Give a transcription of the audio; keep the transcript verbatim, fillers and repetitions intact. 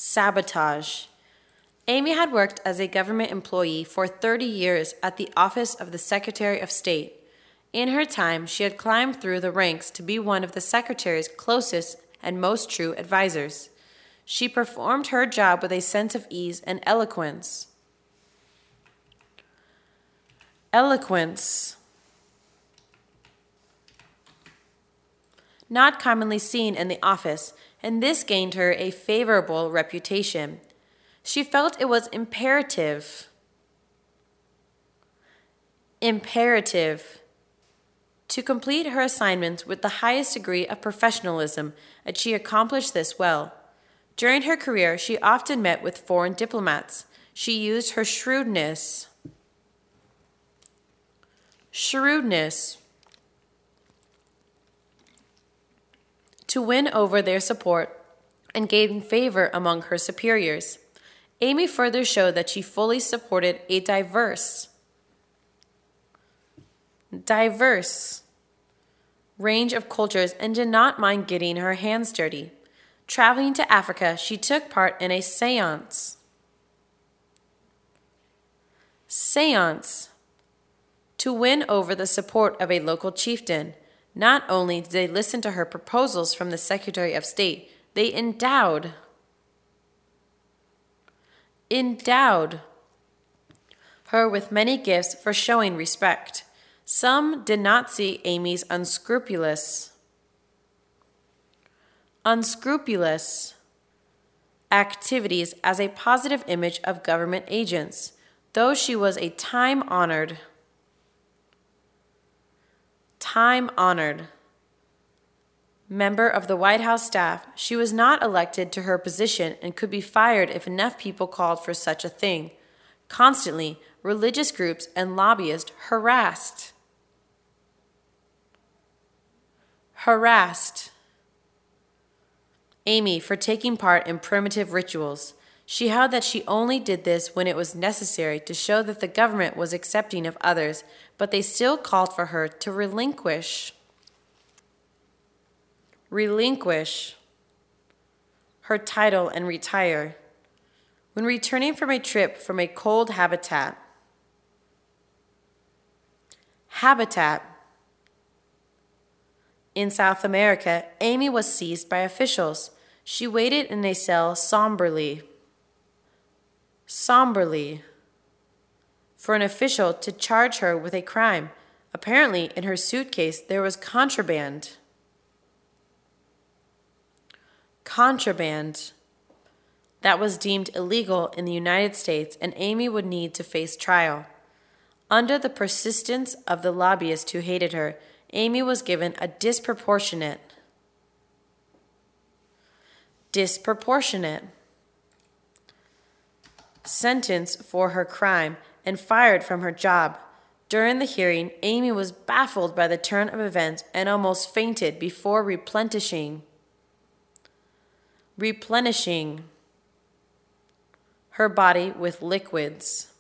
Sabotage. Amy had worked as a government employee for thirty years at the office of the Secretary of State. In her time, she had climbed through the ranks to be one of the Secretary's closest and most true advisors. She performed her job with a sense of ease and eloquence. Eloquence. Not commonly seen in the office, and this gained her a favorable reputation. She felt it was imperative, imperative, to complete her assignments with the highest degree of professionalism, and she accomplished this well. During her career, she often met with foreign diplomats. She used her shrewdness, shrewdness, to win over their support and gain favor among her superiors. Amy further showed that she fully supported a diverse, diverse range of cultures and did not mind getting her hands dirty. Traveling to Africa, she took part in a seance. Seance. To win over the support of a local chieftain. Not only did they listen to her proposals from the Secretary of State, they endowed endowed her with many gifts for showing respect. Some did not see Amy's unscrupulous, unscrupulous activities as a positive image of government agents, though she was a time-honored, time-honored member of the White House staff. She was not elected to her position and could be fired if enough people called for such a thing. Constantly, religious groups and lobbyists harassed, harassed Amy for taking part in primitive rituals. She held that she only did this when it was necessary to show that the government was accepting of others, but they still called for her to relinquish relinquish her title and retire. When returning from a trip from a cold habitat, habitat in South America, Amy was seized by officials. She waited in a cell somberly, somberly, for an official to charge her with a crime. Apparently, in her suitcase, there was contraband. Contraband that was deemed illegal in the United States, and Amy would need to face trial. Under the persistence of the lobbyists who hated her, Amy was given a disproportionate, disproportionate sentence for her crime and fired from her job. During the hearing, Amy was baffled by the turn of events and almost fainted before replenishing replenishing her body with liquids.